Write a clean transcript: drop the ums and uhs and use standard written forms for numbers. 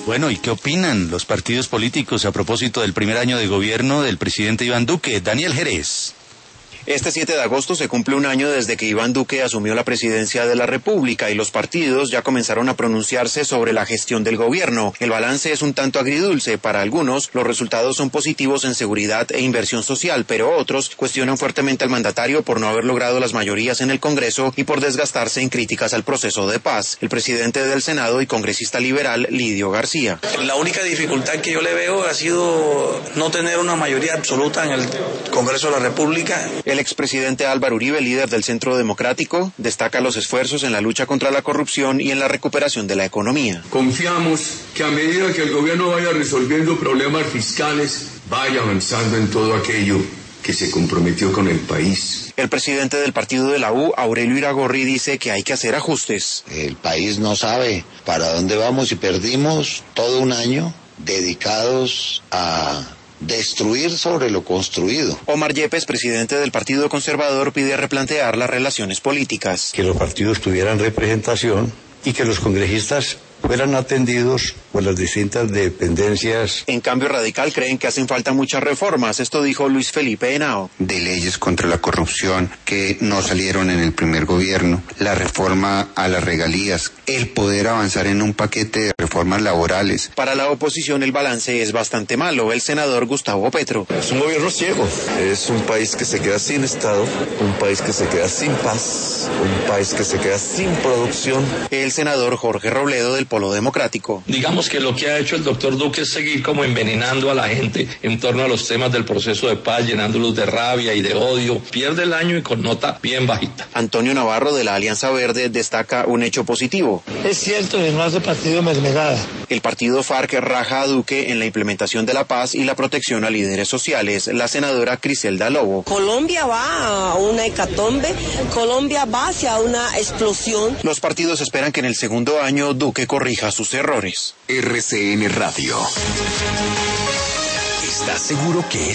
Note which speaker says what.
Speaker 1: Bueno, ¿y qué opinan los partidos políticos a propósito del primer año de gobierno del presidente Iván Duque? Daniel Jerez.
Speaker 2: Este 7 de agosto se cumple un año desde que Iván Duque asumió la presidencia de la República y los partidos ya comenzaron a pronunciarse sobre la gestión del gobierno. El balance es un tanto agridulce. Para algunos, los resultados son positivos en seguridad e inversión social, pero otros cuestionan fuertemente al mandatario por no haber logrado las mayorías en el Congreso y por desgastarse en críticas al proceso de paz. El presidente del Senado y congresista liberal, Lidio García.
Speaker 3: La única dificultad que yo le veo ha sido no tener una mayoría absoluta en el Congreso de la República.
Speaker 2: El expresidente Álvaro Uribe, líder del Centro Democrático, destaca los esfuerzos en la lucha contra la corrupción y en la recuperación de la economía.
Speaker 4: Confiamos que a medida que el gobierno vaya resolviendo problemas fiscales, vaya avanzando en todo aquello que se comprometió con el país.
Speaker 2: El presidente del partido de la U, Aurelio Iragorri, dice que hay que hacer ajustes.
Speaker 5: El país no sabe para dónde vamos y perdimos todo un año dedicados a destruir sobre lo construido.
Speaker 2: Omar Yepes, presidente del Partido Conservador, pide replantear las relaciones políticas.
Speaker 6: Que los partidos tuvieran representación y que los congresistas fueran atendidos por las distintas dependencias.
Speaker 2: En Cambio Radical creen que hacen falta muchas reformas. Esto dijo Luis Felipe Henao.
Speaker 7: De leyes contra la corrupción que no salieron en el primer gobierno, la reforma a las regalías, el poder avanzar en un paquete de reformas laborales.
Speaker 2: Para la oposición el balance es bastante malo. El senador Gustavo Petro.
Speaker 8: Es un gobierno ciego. Es un país que se queda sin Estado, un país que se queda sin paz, un país que se queda sin producción.
Speaker 2: El senador Jorge Robledo del Polo Democrático.
Speaker 9: Digamos que lo que ha hecho el doctor Duque es seguir como envenenando a la gente en torno a los temas del proceso de paz, llenándolos de rabia y de odio. Pierde el año y con nota bien bajita.
Speaker 2: Antonio Navarro de la Alianza Verde destaca un hecho positivo.
Speaker 10: Es cierto que no hace partido mermelada.
Speaker 2: El partido FARC raja a Duque en la implementación de la paz y la protección a líderes sociales. La senadora Criselda Lobo.
Speaker 11: Colombia va a una hecatombe, Colombia va hacia una explosión.
Speaker 2: Los partidos esperan que en el segundo año Duque corrija sus errores.
Speaker 12: RCN Radio. ¿Estás seguro que